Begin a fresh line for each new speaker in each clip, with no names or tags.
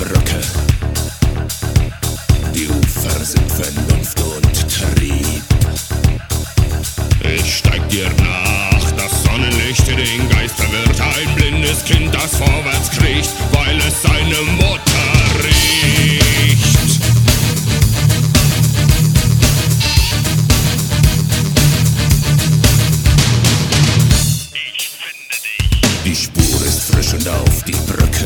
Brücke. Die Ufer sind Vernunft und Trieb.
Ich steig dir nach, das Sonnenlicht den Geist verwirrt. Ein blindes Kind, das vorwärts kriecht, weil es seine Mutter riecht. Ich finde dich.
Die Spur ist frisch und auf die Brücke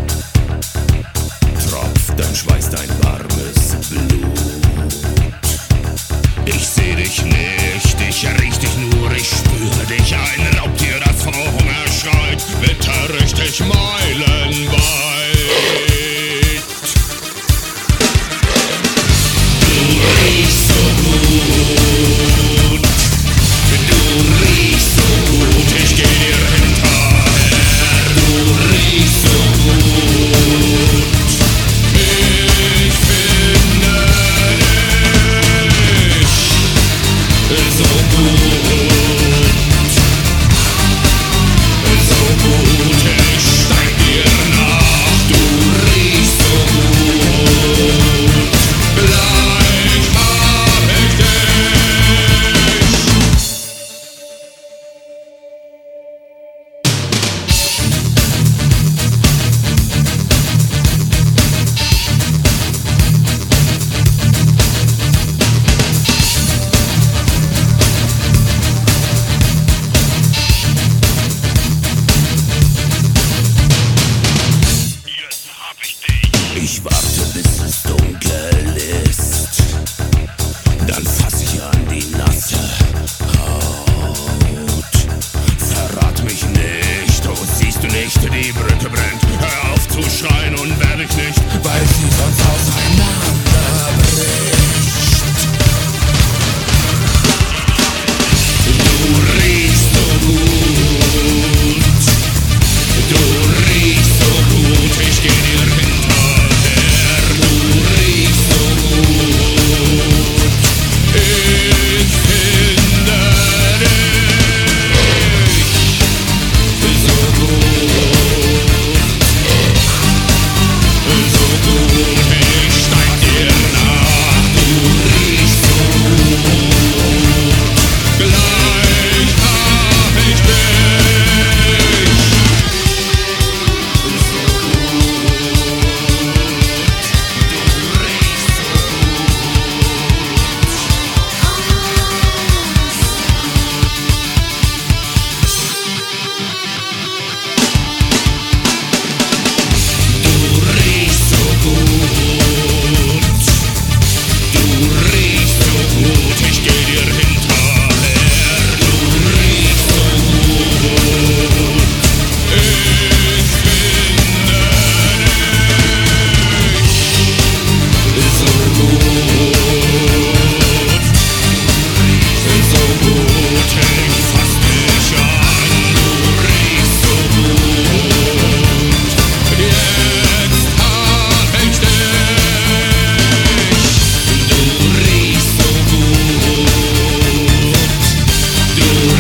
tropft dein Schweiß, dein warmes Blut. Ich seh dich nicht, ich riech dich nur, ich spüre dich. Ein Raubtier, das vor Hunger schreit, bitter richtig meilenweit. Du riechst so gut, du riechst so gut, ich geh dir hinterher. Du riechst so gut, ich finde dich so gut, ich steig dir nach, du riechst so gut, gleich hab ich dich.
Jetzt hab ich dich.
Ich warte, bis es dunkel ist, dann fass ich an die nasse Haut. Verrat mich nicht, oh siehst du nicht, die Brücke brennt. Hör auf zu schreien und werde ich nicht, weil sie sonst auseinanderbricht. Du riechst so gut, du riechst so gut, ich geh dir hinterher. Du riechst so gut, ich finde dich so gut, ich steig dir nach. Du riechst so gut, gleich hab ich dich. Ich geh dir hinterher. Du riechst so gut, ich finde dich so gut, ich fass dich an. Du riechst so gut, jetzt hab ich dich. Du riechst so gut, du